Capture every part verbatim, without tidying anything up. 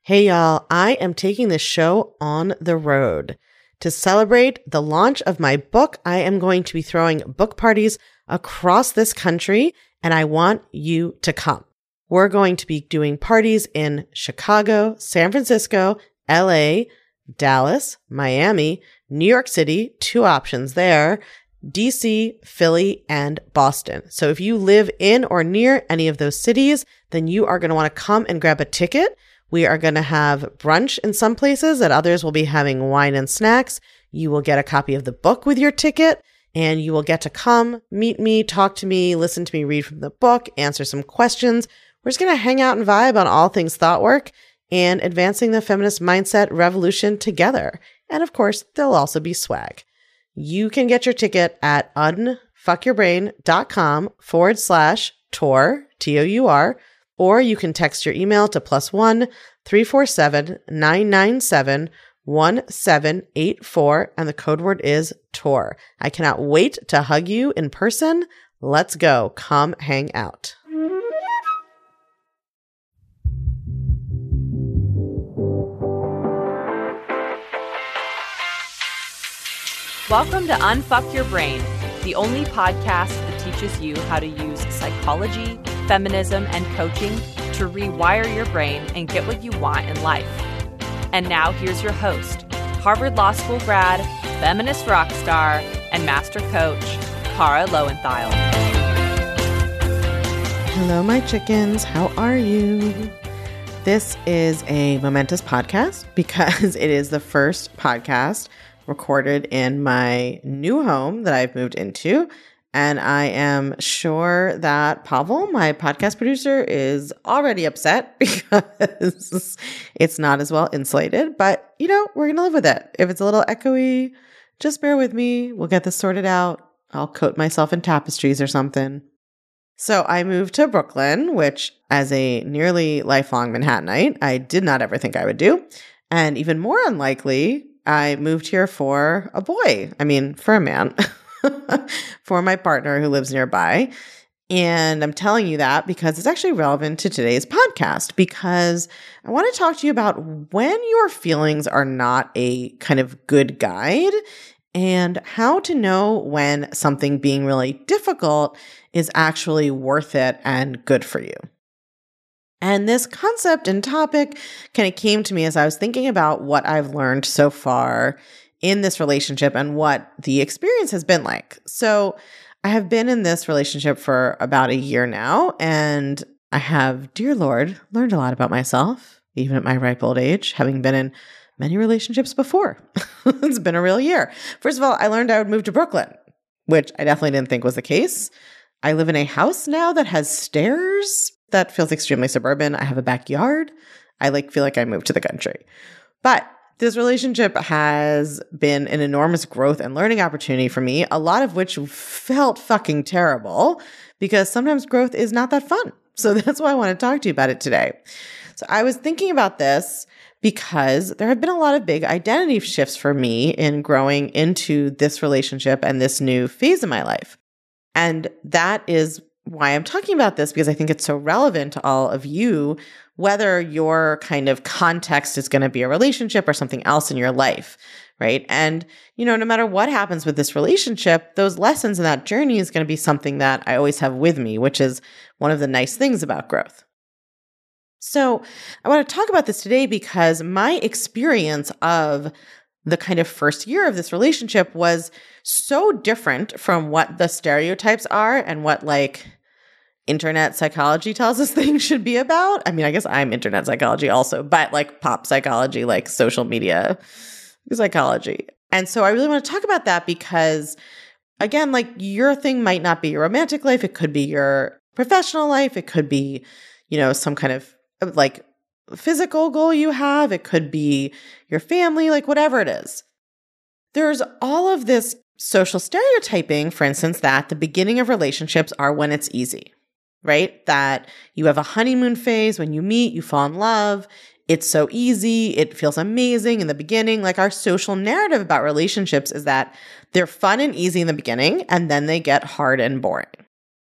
Hey y'all, I am taking this show on the road. To celebrate the launch of my book, I am going to be throwing book parties across this country, and I want you to come. We're going to be doing parties in Chicago, San Francisco, L A, Dallas, Miami, New York City, two options there, D C, Philly, and Boston. So if you live in or near any of those cities, then you are going to want to come and grab a ticket. We are going to have brunch in some places, and others will be having wine and snacks. You will get a copy of the book with your ticket, and you will get to come, meet me, talk to me, listen to me read from the book, answer some questions. We're just going to hang out and vibe on all things thought work and advancing the feminist mindset revolution together. And of course, there'll also be swag. You can get your ticket at unfuckyourbrain.com forward slash tour, T O U R, or you can text your email to plus one three four seven nine nine seven one seven eight four, and the code word is tour. I cannot wait to hug you in person. Let's go. Come hang out. Welcome to Unfuck Your Brain, the only podcast that teaches you how to use psychology, feminism, and coaching to rewire your brain and get what you want in life. And now here's your host, Harvard Law School grad, feminist rock star, and master coach, Kara Loewentheil. Hello, my chickens. How are you? This is a momentous podcast because it is the first podcast recorded in my new home that I've moved into. And I am sure that Pavel, my podcast producer, is already upset because it's not as well insulated. But, you know, we're going to live with it. If it's a little echoey, just bear with me. We'll get this sorted out. I'll coat myself in tapestries or something. So I moved to Brooklyn, which as a nearly lifelong Manhattanite, I did not ever think I would do. And even more unlikely, I moved here for a boy. I mean, for a man, for my partner who lives nearby. And I'm telling you that because it's actually relevant to today's podcast, because I want to talk to you about when your feelings are not a kind of good guide and how to know when something being really difficult is actually worth it and good for you. And this concept and topic kind of came to me as I was thinking about what I've learned so far in this relationship and what the experience has been like. So I have been in this relationship for about a year now, and I have, dear Lord, learned a lot about myself, even at my ripe old age, having been in many relationships before. It's been a real year. First of all, I learned I would move to Brooklyn, which I definitely didn't think was the case. I live in a house now that has stairs. That feels extremely suburban. I have a backyard. I like feel like I moved to the country. But this relationship has been an enormous growth and learning opportunity for me, a lot of which felt fucking terrible because sometimes growth is not that fun. So that's why I want to talk to you about it today. So I was thinking about this because there have been a lot of big identity shifts for me in growing into this relationship and this new phase of my life. And that is why I'm talking about this, because I think it's so relevant to all of you, whether your kind of context is going to be a relationship or something else in your life, right? And, you know, no matter what happens with this relationship, those lessons in that journey is going to be something that I always have with me, which is one of the nice things about growth. So I want to talk about this today because my experience of the kind of first year of this relationship was so different from what the stereotypes are and what like internet psychology tells us things should be about. I mean, I guess I'm internet psychology also, but like pop psychology, like social media psychology. And so I really want to talk about that because, again, like your thing might not be your romantic life. It could be your professional life. It could be, you know, some kind of like physical goal you have. It could be your family, like whatever it is. There's all of this social stereotyping, for instance, that the beginning of relationships are when it's easy, right? That you have a honeymoon phase. When you meet, you fall in love. It's so easy. It feels amazing in the beginning. Like our social narrative about relationships is that they're fun and easy in the beginning, and then they get hard and boring.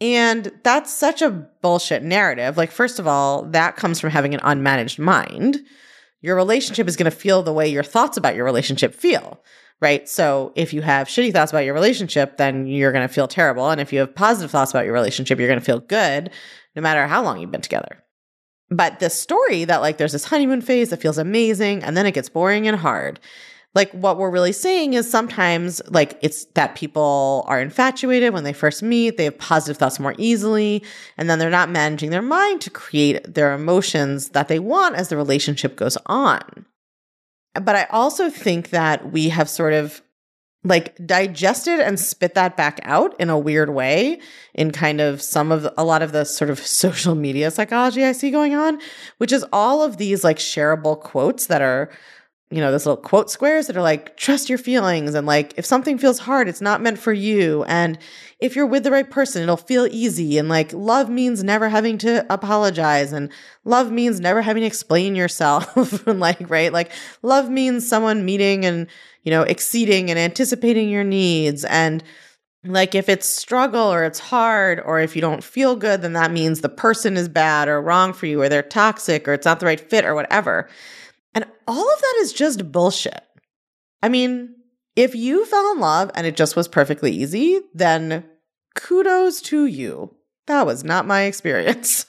And that's such a bullshit narrative. Like, first of all, that comes from having an unmanaged mind. Your relationship is going to feel the way your thoughts about your relationship feel, right? So if you have shitty thoughts about your relationship, then you're going to feel terrible. And if you have positive thoughts about your relationship, you're going to feel good no matter how long you've been together. But this story that like there's this honeymoon phase that feels amazing and then it gets boring and hard. Like what we're really saying is sometimes like it's that people are infatuated when they first meet, they have positive thoughts more easily, and then they're not managing their mind to create their emotions that they want as the relationship goes on. But I also think that we have sort of like digested and spit that back out in a weird way in kind of some of the, a lot of the sort of social media psychology I see going on, which is all of these like shareable quotes that are, you know, those little quote squares that are like, trust your feelings. And like, if something feels hard, it's not meant for you. And if you're with the right person, it'll feel easy. And like, love means never having to apologize. And love means never having to explain yourself. And like, right? Like love means someone meeting and, you know, exceeding and anticipating your needs. And like, if it's struggle or it's hard, or if you don't feel good, then that means the person is bad or wrong for you, or they're toxic, or it's not the right fit or whatever. And all of that is just bullshit. I mean, if you fell in love and it just was perfectly easy, then kudos to you. That was not my experience.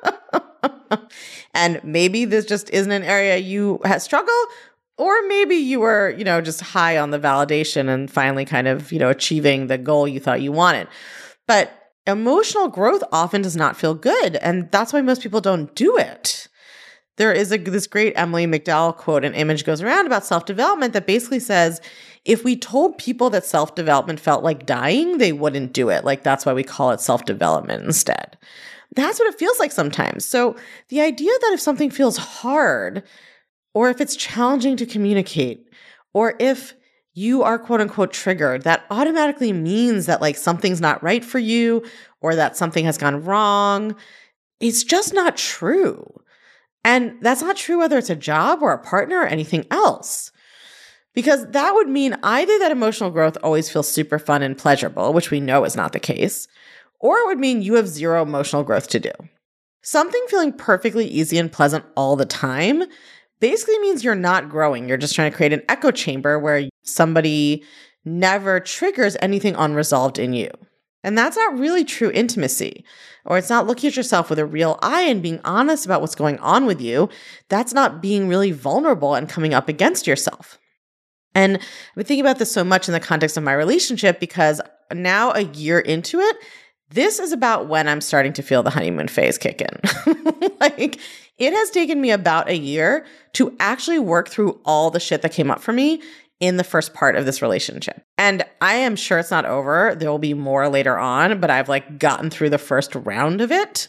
And maybe this just isn't an area you had struggle, or maybe you were, you know, just high on the validation and finally kind of, you know, achieving the goal you thought you wanted. But emotional growth often does not feel good. And that's why most people don't do it. There is a, this great Emily McDowell quote, an image goes around about self-development that basically says, if we told people that self-development felt like dying, they wouldn't do it. Like, that's why we call it self-development instead. That's what it feels like sometimes. So the idea that if something feels hard, or if it's challenging to communicate, or if you are quote unquote triggered, that automatically means that like something's not right for you, or that something has gone wrong. It's just not true. And that's not true whether it's a job or a partner or anything else. Because that would mean either that emotional growth always feels super fun and pleasurable, which we know is not the case, or it would mean you have zero emotional growth to do. Something feeling perfectly easy and pleasant all the time basically means you're not growing. You're just trying to create an echo chamber where somebody never triggers anything unresolved in you. And that's not really true intimacy, or it's not looking at yourself with a real eye and being honest about what's going on with you. That's not being really vulnerable and coming up against yourself. And I've been thinking about this so much in the context of my relationship because now a year into it, this is about when I'm starting to feel the honeymoon phase kick in. Like, it has taken me about a year to actually work through all the shit that came up for me in the first part of this relationship. And I am sure it's not over. There will be more later on, but I've like gotten through the first round of it.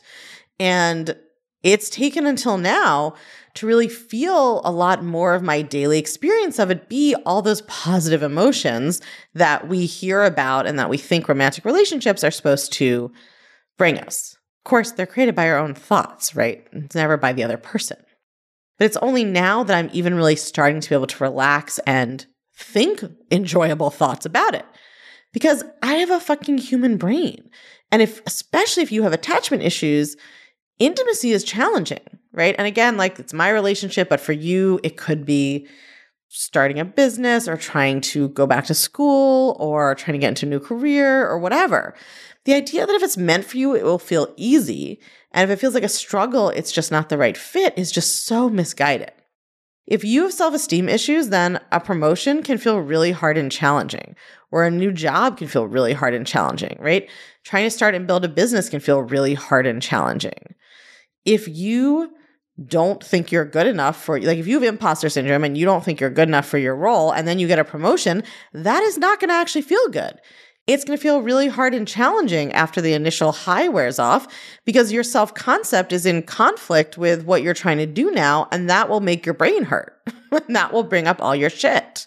And it's taken until now to really feel a lot more of my daily experience of it be all those positive emotions that we hear about and that we think romantic relationships are supposed to bring us. Of course, they're created by our own thoughts, right? It's never by the other person. But it's only now that I'm even really starting to be able to relax and think enjoyable thoughts about it, because I have a fucking human brain. And if, especially if you have attachment issues, intimacy is challenging, right? And again, like it's my relationship, but for you, it could be starting a business or trying to go back to school or trying to get into a new career or whatever. The idea that if it's meant for you, it will feel easy. And if it feels like a struggle, it's just not the right fit is just so misguided. If you have self-esteem issues, then a promotion can feel really hard and challenging, or a new job can feel really hard and challenging, right? Trying to start and build a business can feel really hard and challenging. If you don't think you're good enough for, like if you have imposter syndrome and you don't think you're good enough for your role and then you get a promotion, that is not going to actually feel good. It's going to feel really hard and challenging after the initial high wears off because your self-concept is in conflict with what you're trying to do now, and that will make your brain hurt. That will bring up all your shit.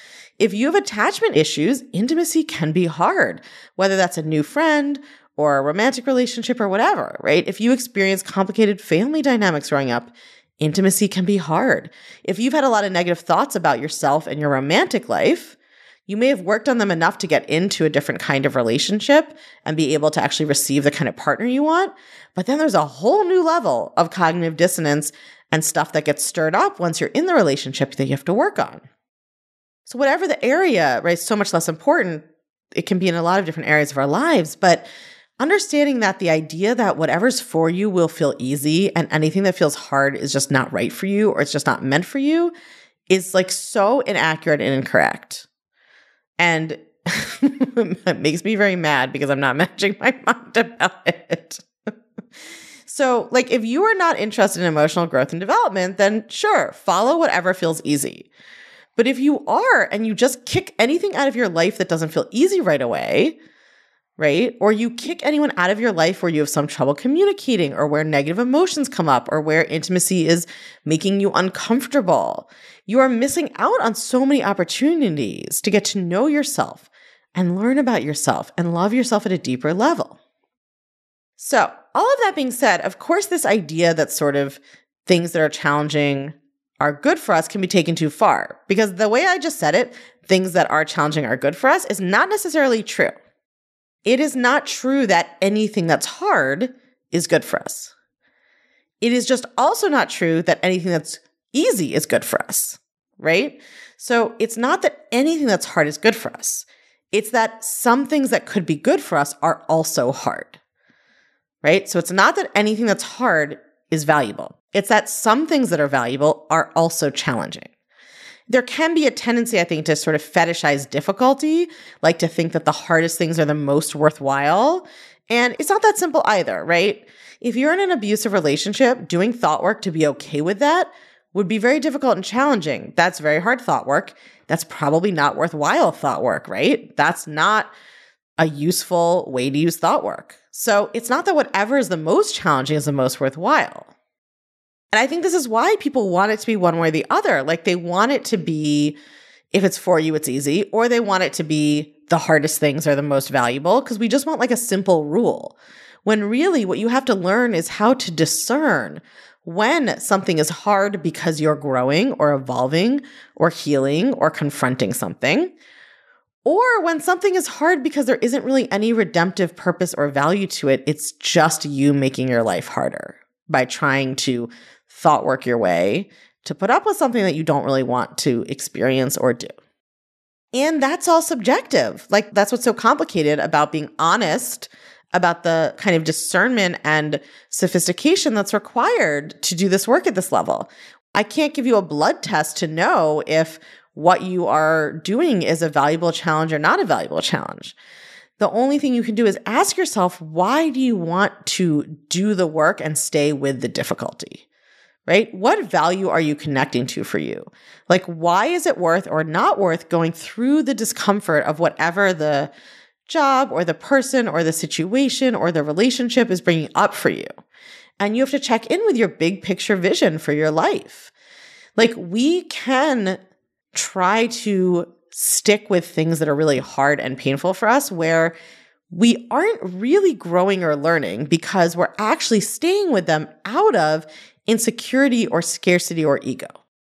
If you have attachment issues, intimacy can be hard, whether that's a new friend or a romantic relationship or whatever, right? If you experience complicated family dynamics growing up, intimacy can be hard. If you've had a lot of negative thoughts about yourself and your romantic life, You may have worked on them enough to get into a different kind of relationship and be able to actually receive the kind of partner you want. But then there's a whole new level of cognitive dissonance and stuff that gets stirred up once you're in the relationship that you have to work on. So whatever the area, right, is so much less important. It can be in a lot of different areas of our lives, but understanding that the idea that whatever's for you will feel easy and anything that feels hard is just not right for you or it's just not meant for you is like so inaccurate and incorrect. And it makes me very mad because I'm not matching my mind about it. So like if you are not interested in emotional growth and development, then sure, follow whatever feels easy. But if you are and you just kick anything out of your life that doesn't feel easy right away, right? Or you kick anyone out of your life where you have some trouble communicating or where negative emotions come up or where intimacy is making you uncomfortable, you are missing out on so many opportunities to get to know yourself and learn about yourself and love yourself at a deeper level. So all of that being said, of course, this idea that sort of things that are challenging are good for us can be taken too far because the way I just said it, things that are challenging are good for us is not necessarily true. It is not true that anything that's hard is good for us. It is just also not true that anything that's easy is good for us, right? So it's not that anything that's hard is good for us. It's that some things that could be good for us are also hard, right? So it's not that anything that's hard is valuable. It's that some things that are valuable are also challenging. There can be a tendency, I think, to sort of fetishize difficulty, like to think that the hardest things are the most worthwhile. And it's not that simple either, right? If you're in an abusive relationship, doing thought work to be okay with that would be very difficult and challenging. That's very hard thought work. That's probably not worthwhile thought work, right? That's not a useful way to use thought work. So it's not that whatever is the most challenging is the most worthwhile. And I think this is why people want it to be one way or the other. Like they want it to be, if it's for you, it's easy, or they want it to be the hardest things are the most valuable because we just want like a simple rule. When really what you have to learn is how to discern when something is hard because you're growing or evolving or healing or confronting something, or when something is hard because there isn't really any redemptive purpose or value to it. It's just you making your life harder by trying to thought work your way to put up with something that you don't really want to experience or do. And that's all subjective. Like that's what's so complicated about being honest about the kind of discernment and sophistication that's required to do this work at this level. I can't give you a blood test to know if what you are doing is a valuable challenge or not a valuable challenge. The only thing you can do is ask yourself, why do you want to do the work and stay with the difficulty? Right? What value are you connecting to for you? Like, why is it worth or not worth going through the discomfort of whatever the job or the person or the situation or the relationship is bringing up for you? And you have to check in with your big picture vision for your life. Like, we can try to stick with things that are really hard and painful for us where we aren't really growing or learning because we're actually staying with them out of insecurity or scarcity or ego,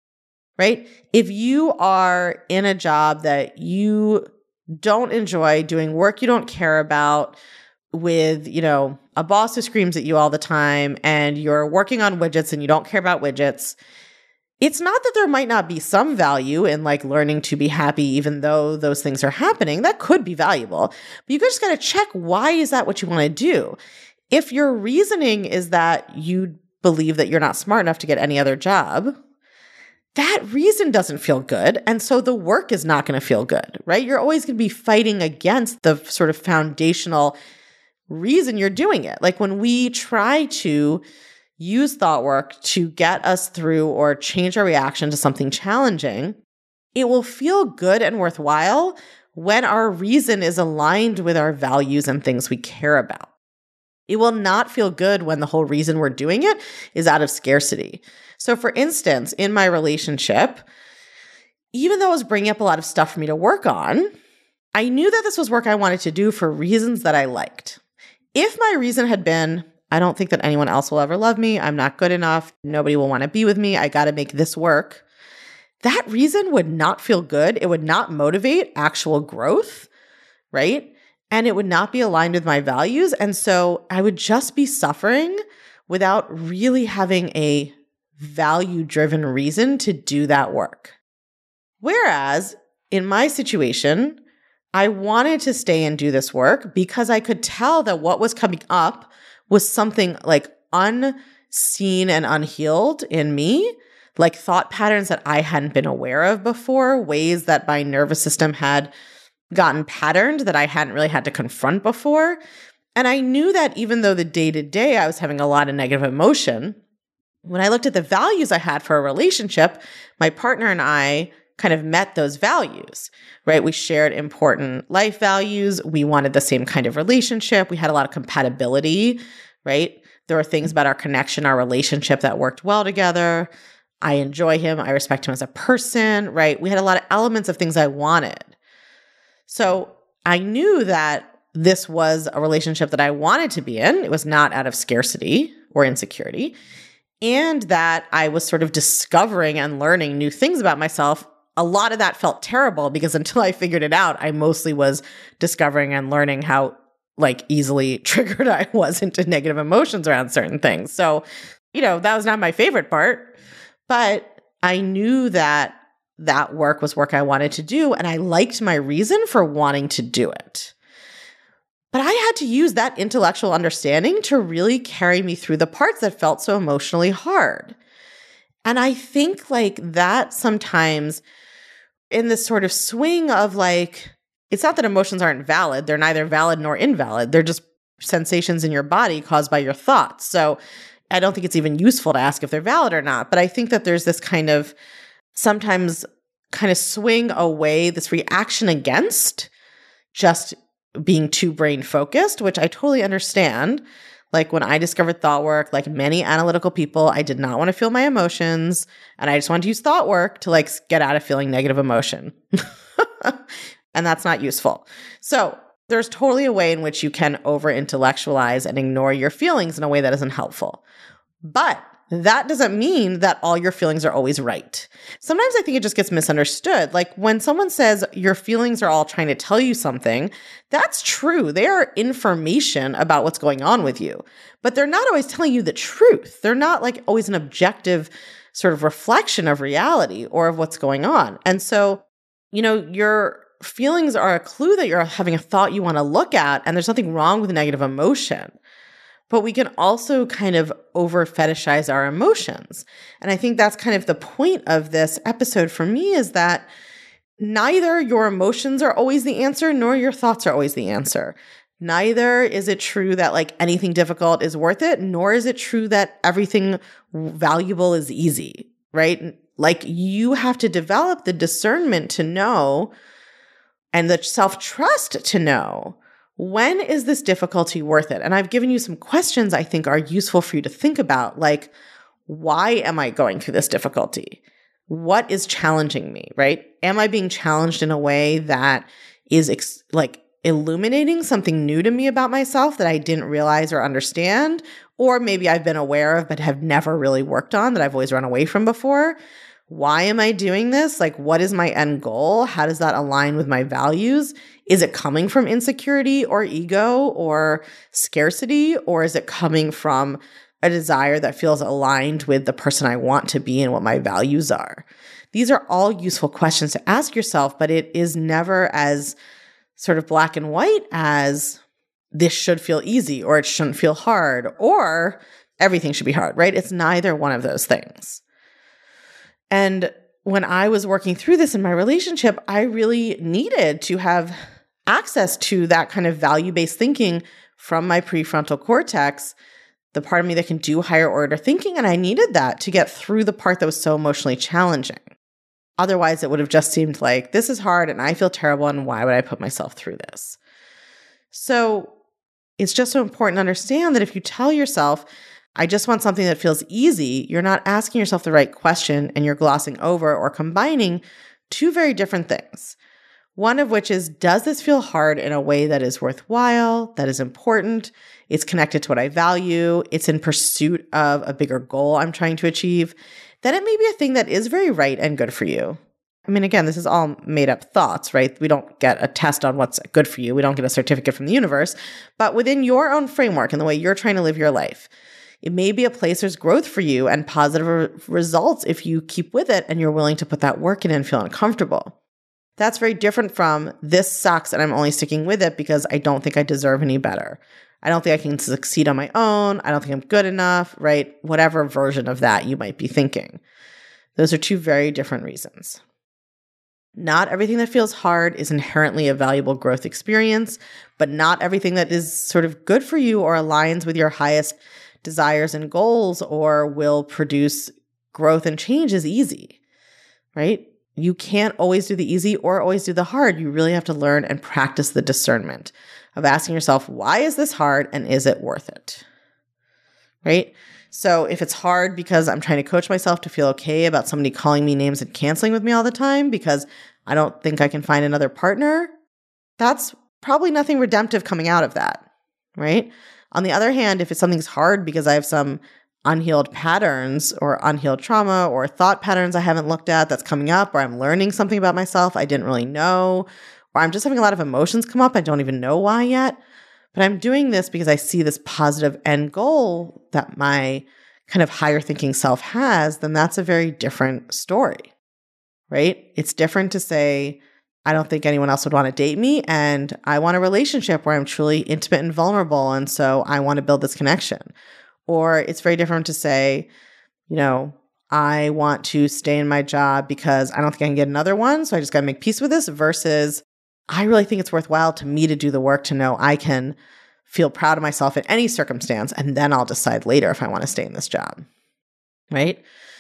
right? If you are in a job that you don't enjoy, doing work you don't care about, with, you know, a boss who screams at you all the time, and you're working on widgets and you don't care about widgets, it's not that there might not be some value in like learning to be happy, even though those things are happening. That could be valuable, but you just got to check, why is that what you want to do? If your reasoning is that you believe that you're not smart enough to get any other job, that reason doesn't feel good. And so the work is not going to feel good, right? You're always going to be fighting against the sort of foundational reason you're doing it. Like when we try to use thought work to get us through or change our reaction to something challenging, it will feel good and worthwhile when our reason is aligned with our values and things we care about. It will not feel good when the whole reason we're doing it is out of scarcity. So for instance, in my relationship, even though it was bringing up a lot of stuff for me to work on, I knew that this was work I wanted to do for reasons that I liked. If my reason had been, I don't think that anyone else will ever love me, I'm not good enough, nobody will want to be with me, I got to make this work, that reason would not feel good. It would not motivate actual growth, right? And it would not be aligned with my values. And so I would just be suffering without really having a value-driven reason to do that work. Whereas in my situation, I wanted to stay and do this work because I could tell that what was coming up was something like unseen and unhealed in me, like thought patterns that I hadn't been aware of before, ways that my nervous system had gotten patterned that I hadn't really had to confront before. And I knew that even though the day-to-day I was having a lot of negative emotion, when I looked at the values I had for a relationship, my partner and I kind of met those values, right? We shared important life values. We wanted the same kind of relationship. We had a lot of compatibility, right? There were things about our connection, our relationship that worked well together. I enjoy him. I respect him as a person, right? We had a lot of elements of things I wanted. So I knew that this was a relationship that I wanted to be in. It was not out of scarcity or insecurity. And that I was sort of discovering and learning new things about myself. A lot of that felt terrible because until I figured it out, I mostly was discovering and learning how like easily triggered I was into negative emotions around certain things. So, you know, that was not my favorite part, but I knew that that work was work I wanted to do. And I liked my reason for wanting to do it. But I had to use that intellectual understanding to really carry me through the parts that felt so emotionally hard. And I think like that sometimes in this sort of swing of like, it's not that emotions aren't valid. They're neither valid nor invalid. They're just sensations in your body caused by your thoughts. So I don't think it's even useful to ask if they're valid or not. But I think that there's this kind of sometimes kind of swing away, this reaction against just being too brain focused, which I totally understand. Like when I discovered thought work, like many analytical people, I did not want to feel my emotions. And I just wanted to use thought work to like get out of feeling negative emotion. And that's not useful. So there's totally a way in which you can over intellectualize and ignore your feelings in a way that isn't helpful. But that doesn't mean that all your feelings are always right. Sometimes I think it just gets misunderstood. Like when someone says your feelings are all trying to tell you something, that's true. They are information about what's going on with you, but they're not always telling you the truth. They're not like always an objective sort of reflection of reality or of what's going on. And so, you know, your feelings are a clue that you're having a thought you want to look at, and there's nothing wrong with negative emotion. But we can also kind of over fetishize our emotions. And I think that's kind of the point of this episode for me is that neither your emotions are always the answer, nor your thoughts are always the answer. Neither is it true that like anything difficult is worth it, nor is it true that everything valuable is easy, right? Like you have to develop the discernment to know and the self-trust to know, when is this difficulty worth it? And I've given you some questions I think are useful for you to think about, like, why am I going through this difficulty? What is challenging me, right? Am I being challenged in a way that is ex- like illuminating something new to me about myself that I didn't realize or understand? Or maybe I've been aware of but have never really worked on, that I've always run away from before? Why am I doing this? Like, what is my end goal? How does that align with my values? Is it coming from insecurity or ego or scarcity? Or is it coming from a desire that feels aligned with the person I want to be and what my values are? These are all useful questions to ask yourself, but it is never as sort of black and white as this should feel easy or it shouldn't feel hard or everything should be hard, right? It's neither one of those things. And when I was working through this in my relationship, I really needed to have access to that kind of value-based thinking from my prefrontal cortex, the part of me that can do higher order thinking. And I needed that to get through the part that was so emotionally challenging. Otherwise, it would have just seemed like, this is hard and I feel terrible, and why would I put myself through this? So it's just so important to understand that if you tell yourself, I just want something that feels easy, you're not asking yourself the right question, and you're glossing over or combining two very different things. One of which is, does this feel hard in a way that is worthwhile, that is important, it's connected to what I value, it's in pursuit of a bigger goal I'm trying to achieve? then it may be a thing that is very right and good for you. I mean, again, this is all made up thoughts, right? We don't get a test on what's good for you. We don't get a certificate from the universe. But within your own framework and the way you're trying to live your life, it may be a place there's growth for you and positive re- results if you keep with it and you're willing to put that work in and feel uncomfortable. That's very different from this sucks and I'm only sticking with it because I don't think I deserve any better. I don't think I can succeed on my own. I don't think I'm good enough, right? Whatever version of that you might be thinking. Those are two very different reasons. Not everything that feels hard is inherently a valuable growth experience, but not everything that is sort of good for you or aligns with your highest desires and goals or will produce growth and change is easy, right? You can't always do the easy or always do the hard. You really have to learn and practice the discernment of asking yourself, why is this hard and is it worth it? Right? So if it's hard because I'm trying to coach myself to feel okay about somebody calling me names and canceling with me all the time because I don't think I can find another partner, that's probably nothing redemptive coming out of that, right? On the other hand, if it's something's hard because I have some unhealed patterns or unhealed trauma or thought patterns I haven't looked at that's coming up, or I'm learning something about myself I didn't really know, or I'm just having a lot of emotions come up I don't even know why yet, but I'm doing this because I see this positive end goal that my kind of higher thinking self has, then that's a very different story, right? It's different to say, I don't think anyone else would want to date me, and I want a relationship where I'm truly intimate and vulnerable, and so I want to build this connection. Or it's very different to say, you know, I want to stay in my job because I don't think I can get another one, so I just got to make peace with this, versus I really think it's worthwhile to me to do the work to know I can feel proud of myself in any circumstance, and then I'll decide later if I want to stay in this job, right?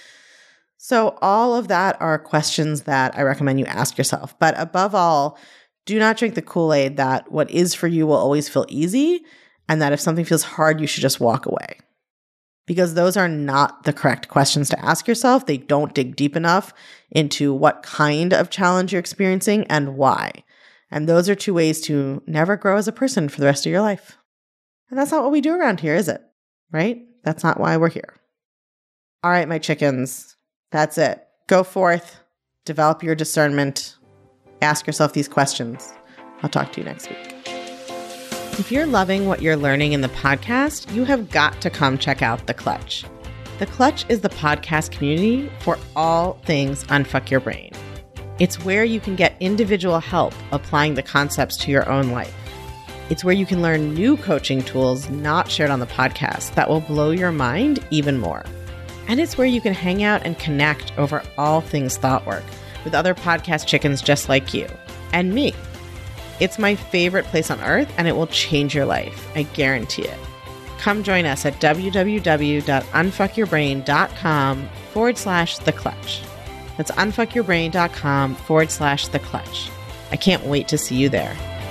So all of that are questions that I recommend you ask yourself. But above all, do not drink the Kool-Aid that what is for you will always feel easy, and that if something feels hard, you should just walk away. Because those are not the correct questions to ask yourself. They don't dig deep enough into what kind of challenge you're experiencing and why. And those are two ways to never grow as a person for the rest of your life. And that's not what we do around here, is it? Right? That's not why we're here. All right, my chickens, that's it. Go forth, develop your discernment, ask yourself these questions. I'll talk to you next week. If you're loving what you're learning in the podcast, you have got to come check out The Clutch. The Clutch is the podcast community for all things Unfuck Your Brain. It's where you can get individual help applying the concepts to your own life. It's where you can learn new coaching tools not shared on the podcast that will blow your mind even more. And it's where you can hang out and connect over all things thought work with other podcast chickens just like you and me. It's my favorite place on earth, and it will change your life. I guarantee it. Come join us at www.unfuckyourbrain.com forward slash the clutch. That's unfuckyourbrain.com forward slash the clutch. I can't wait to see you there.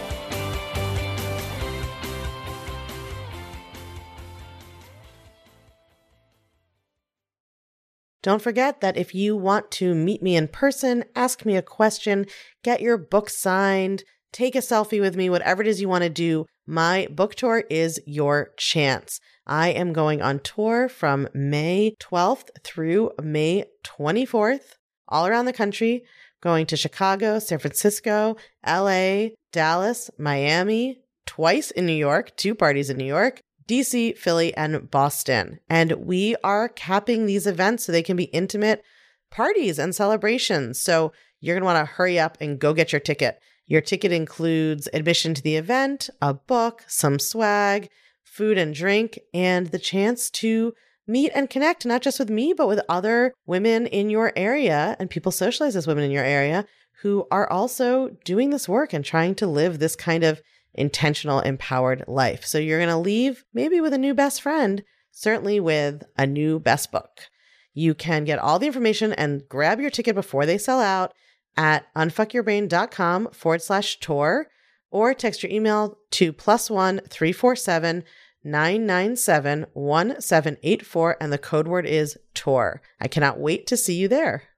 Don't forget that if you want to meet me in person, ask me a question, get your book signed, take a selfie with me, whatever it is you want to do, my book tour is your chance. I am going on tour from May twelfth through May twenty-fourth, all around the country, going to Chicago, San Francisco, L A, Dallas, Miami, twice in New York, two parties in New York, D C, Philly, and Boston. And we are capping these events so they can be intimate parties and celebrations. So you're going to want to hurry up and go get your ticket. Your ticket includes admission to the event, a book, some swag, food and drink, and the chance to meet and connect, not just with me, but with other women in your area and people socialized as women in your area who are also doing this work and trying to live this kind of intentional, empowered life. So you're going to leave maybe with a new best friend, certainly with a new best book. You can get all the information and grab your ticket before they sell out at unfuckyourbrain.com forward slash tour, or text your email to plus one three four seven nine nine seven one seven eight four, and the code word is tour. I cannot wait to see you there.